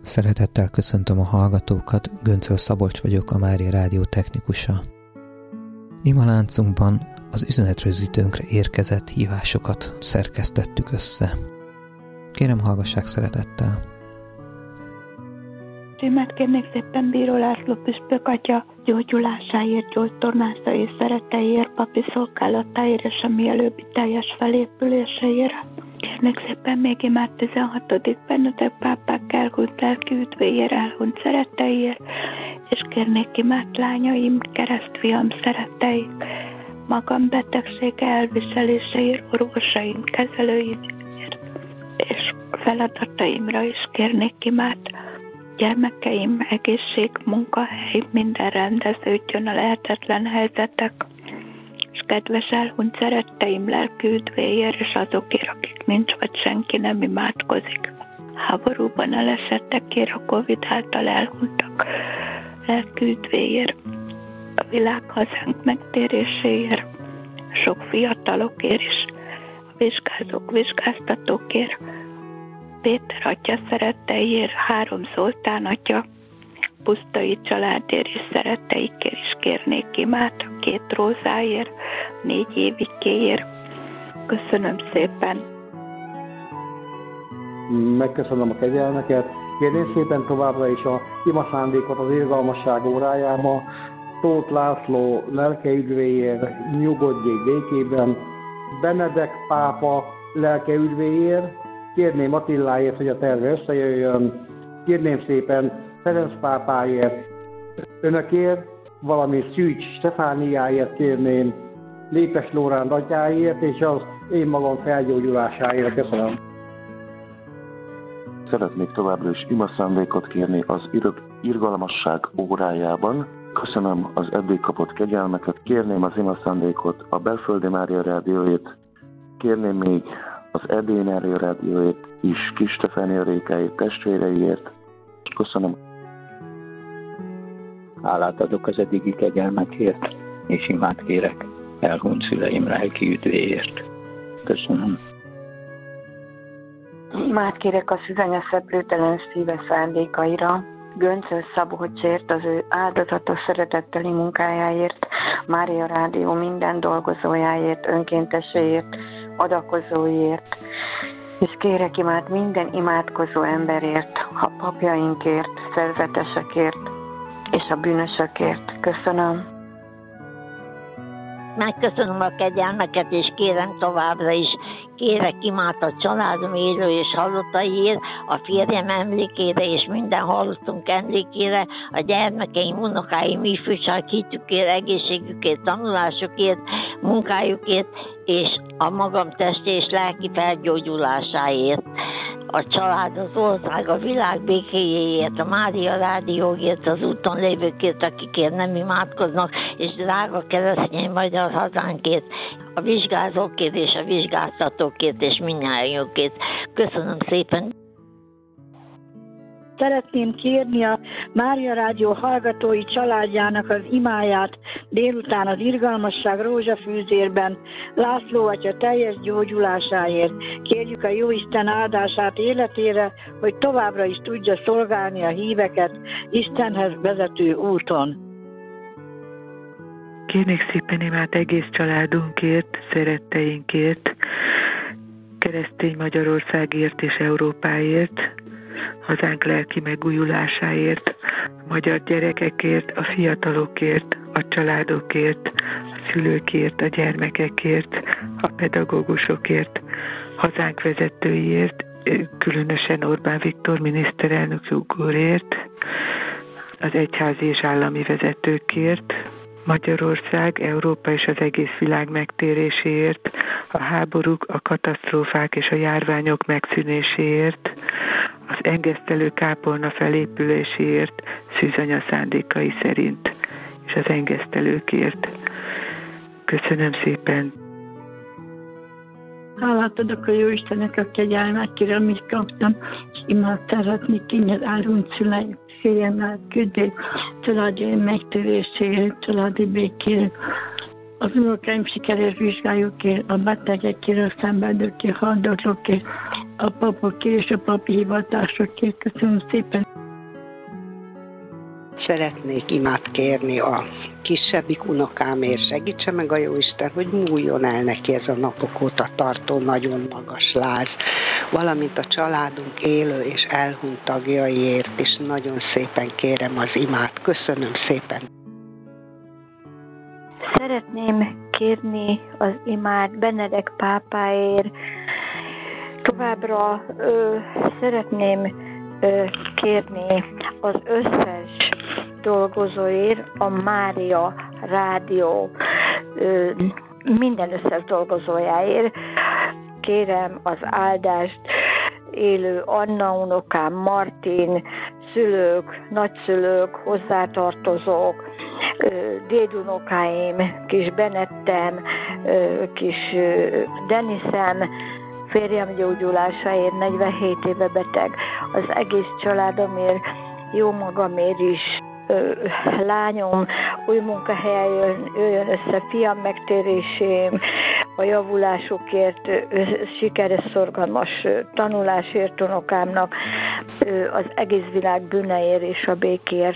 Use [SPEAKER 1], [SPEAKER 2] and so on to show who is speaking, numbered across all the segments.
[SPEAKER 1] Szeretettel köszöntöm a hallgatókat, Göncöl Szabolcs vagyok, a Mária Rádió technikusa. Imaláncunkban az üzenetrögzítőnkre érkezett hívásokat szerkesztettük össze. Kérem, hallgassák szeretettel!
[SPEAKER 2] Témát kérnék szépen Bíró László püspök atya gyógyulásáért, gyógytornása és szereteiért, papi szolgálatáért és a mielőbbi teljes felépüléseért. Kérnék szépen még imát 16. Benedek pápák elhunyt lelki üdvéért, elhunyt szereteiért, és kérnék imát lányaim, keresztfiam szeretteik, magam betegsége elviseléseért, orvosaim, kezelőimért, és feladataimra is kérnék imát. Gyermekeim, egészség, munkahely, minden rendeződjön a lehetetlen helyzetek, és kedves elhunyt szeretteim lelki üdvéért, és azokért, akik nincs, vagy senki nem imádkozik. Háborúban elesettekért, a Covid által elhunytak lelki üdvéért, a világ hazánk megtéréséért, sok fiatalokért is, a vizsgázók, vizsgáztatókért, Péter atya szeretteiért, 3 Zoltán atya, Pusztai családért és szeretteikért is kérnék imát, 2 Rózáért, 4 Évikéért. Köszönöm szépen!
[SPEAKER 3] Megköszönöm a kegyelmeket. Kérném szépen továbbra is a ima szándékot az irgalmasság órájába. Tóth László lelke üdvéért, nyugodjék békében. Benedek pápa lelke üdvéért. Kérném Attiláért, hogy a terve összejöjjön. Kérném szépen Ferenc pápáért, önökért, valamint Szűcs Stefániáért kérném, Lépes Lóránd atyáért, és az én magam felgyógyulásáért. Köszönöm.
[SPEAKER 4] Szeretnék továbbra is imaszándékot kérni az irgalmasság órájában. Köszönöm az eddig kapott kegyelmeket, kérném az imaszándékot a Belföldi Mária Rádióért, kérném még az Erdélyi Mária Rádióért is, Kis Stefánia Rékáért, testvéreiért. Köszönöm.
[SPEAKER 5] Hálát adok az eddigi kegyelmekért, és imát kérek elhunyt szüleim lelki üdvéért. Köszönöm.
[SPEAKER 6] Imát kérek a szüzanyaszeplőtelen szíve szándékaira, Göncöl Szabolcsért, az ő áldozatos szeretetteli munkájáért, Mária Rádió minden dolgozójáért, önkénteséért, adakozóért, és kérek imát minden imádkozó emberért, a papjainkért, szerzetesekért, és a bűnösökért. Köszönöm.
[SPEAKER 7] Megköszönöm a kegyelmeket, és kérem továbbra is, kérek imát a családom élő és halottaiért, a férjem emlékére és minden halottunk emlékére, a gyermekeim, unokáim, ifjúság hitükért, egészségükért, tanulásukért, munkájukért, és a magam testi és lelki felgyógyulásáért. A család, az ország, a világ békéjéért, a Mária Rádióért, az úton lévőkért, akikért nem imádkoznak, és drága keresztény magyar hazánkért, a vizsgázókért és a vizsgáztatókért és mindnyájukért. Köszönöm szépen!
[SPEAKER 8] Szeretném kérni a Mária Rádió hallgatói családjának az imáját délután az irgalmasság rózsafűzérben László atya teljes gyógyulásáért. Kérjük a Jóisten áldását életére, hogy továbbra is tudja szolgálni a híveket Istenhez vezető úton.
[SPEAKER 9] Kérnék szépen imát egész családunkért, szeretteinkért, keresztény Magyarországért és Európáért, hazánk lelki megújulásáért, a magyar gyerekekért, a fiatalokért, a családokért, a szülőkért, a gyermekekért, a pedagógusokért, hazánk vezetőiért, különösen Orbán Viktor miniszterelnök úrért, az egyházi és állami vezetőkért, Magyarország, Európa és az egész világ megtéréséért, a háborúk, a katasztrófák és a járványok megszűnéséért, az engesztelő kápolna felépüléséért, szűzanya szándékai szerint, és az engesztelőkért. Köszönöm szépen!
[SPEAKER 8] Hálát adok a Jóistennek a kegyelmekére, amit kaptam, és imát szeretnék kérni az elhunyt szüleim, férjemmel küldék, családi megtöréséért, családi békért, az unokáim sikeres vizsgájukért, a betegekért, a szenvedőkért, haldoklókért, a papokért és a papi hivatásokért. Köszönöm szépen.
[SPEAKER 10] Szeretnék imát kérni a kisebbik unokámért, segítse meg a Jóisten, hogy múljon el neki ez a napok óta tartó nagyon magas láz, valamint a családunk élő és elhunyt tagjaiért is nagyon szépen kérem az imát. Köszönöm szépen.
[SPEAKER 2] Szeretném kérni az imát Benedek pápáért. Továbbra szeretném kérni az összes dolgozóért, a Mária Rádió minden összes dolgozójáért. Kérem az áldást élő Anna unokám, Martin, szülők, nagyszülők, hozzátartozók, dédunokáim, kis Benettem, kis Denisem, férjem gyógyulásáért, 47 éve beteg, az egész családomért, jó magamért is, lányom új munkahelyen jöjjön össze, fiam megtérésém, a javulásukért, sikeres, szorgalmas tanulásért unokámnak, az egész világ bűneért és a békért.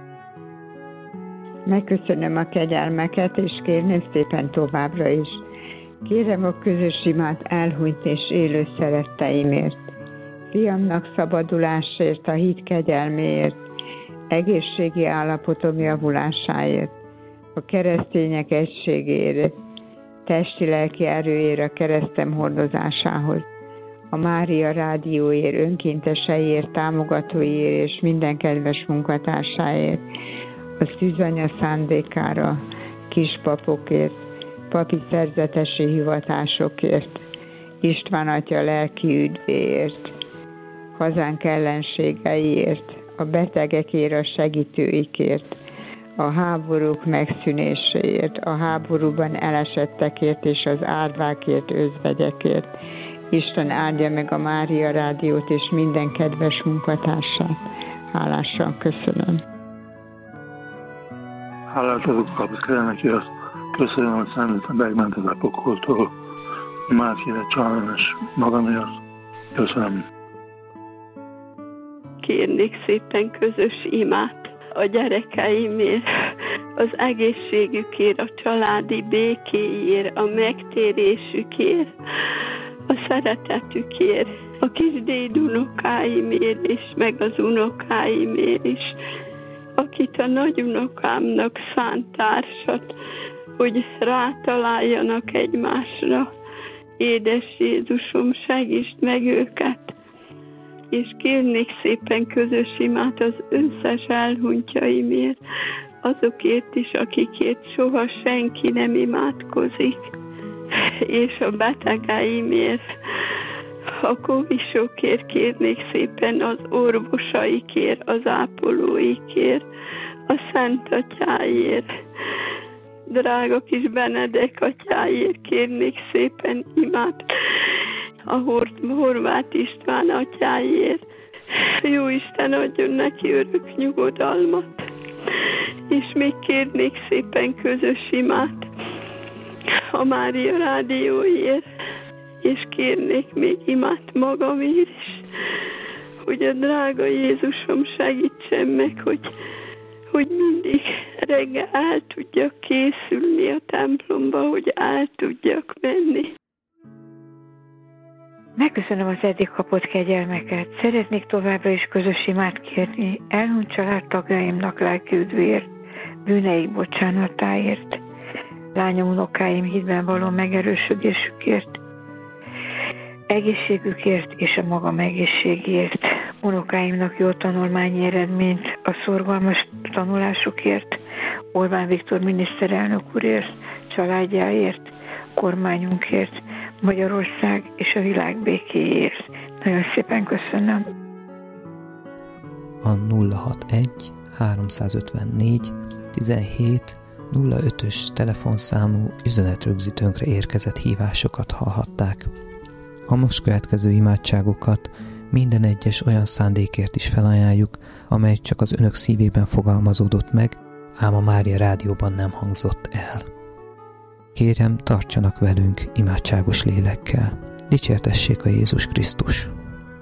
[SPEAKER 11] Megköszönöm a kegyelmeket, és kérném szépen továbbra is. Kérem a közös imát elhunyt és élő szeretteimért, fiamnak szabadulásért, a hit kegyelméért, egészségi állapotom javulásáért, a keresztények egységére, testi-lelki erőért, a keresztem hordozásához, a Mária Rádióért, önkénteseiért, támogatóiért és minden kedves munkatársáért, a szűzanya szándékára, kispapokért, papi szerzetesi hivatásokért, István atya lelki üdvéért, hazánk ellenségeiért, a betegekért, a segítőikért, a háborúk megszűnéséért, a háborúban elesettekért és az árvákért, özvegyekért. Isten áldja meg a Mária Rádiót és minden kedves munkatársát. Hálásan köszönöm.
[SPEAKER 12] Hálás azok kapsz, neki azt köszönöm, hogy számítan megmented a pokoltól. Márkére családom és magamért. Köszönöm.
[SPEAKER 13] Kérnék szépen közös imát a gyerekeimért, az egészségükért, a családi békéért, a megtérésükért, a szeretetükért, a kis dédunokáimért és meg az unokáimért is, akit a nagyunokámnak szánt társat, hogy rátaláljanak egymásra. Édes Jézusom, segítsd meg őket! És kérnék szépen közös imát az összes elhunytjaimért, azokért is, akikért soha senki nem imádkozik, és a betegeimért, a kovisokért kérnék szépen, az orvosaikért, az ápolóikért, a Szent Atyáért, drága kis Benedek atyáért kérnék szépen imát, a Horváth István atyáért. Jó Isten adjon neki örök nyugodalmat. És még kérnék szépen közös imát a Mária Rádióért, és kérnék még imát magamért is, hogy a drága Jézusom segítsen meg, hogy mindig reggel el tudjak készülni a templomba, hogy el tudjak menni.
[SPEAKER 14] Megköszönöm az eddig kapott kegyelmeket. Szeretnék továbbra is közös imát kérni elhunyt családtagjaimnak lelki üdvéért, bűneik bocsánatáért, lányom unokáim hitben való megerősödésükért, egészségükért és a magam egészségért, unokáimnak jó tanulmányi eredményt, a szorgalmas tanulásukért, Orbán Viktor miniszterelnök úrért, családjáért, kormányunkért, Magyarország és a világ békéért. Nagyon szépen köszönöm.
[SPEAKER 1] A 061 354 17 05-ös telefonszámú üzenetrögzítőnkre érkezett hívásokat hallhatták. A most következő imádságokat minden egyes olyan szándékért is felajánljuk, amely csak az önök szívében fogalmazódott meg, ám a Mária Rádióban nem hangzott el. Kérem, tartsanak velünk imádságos lélekkel. Dicsértessék a Jézus Krisztus!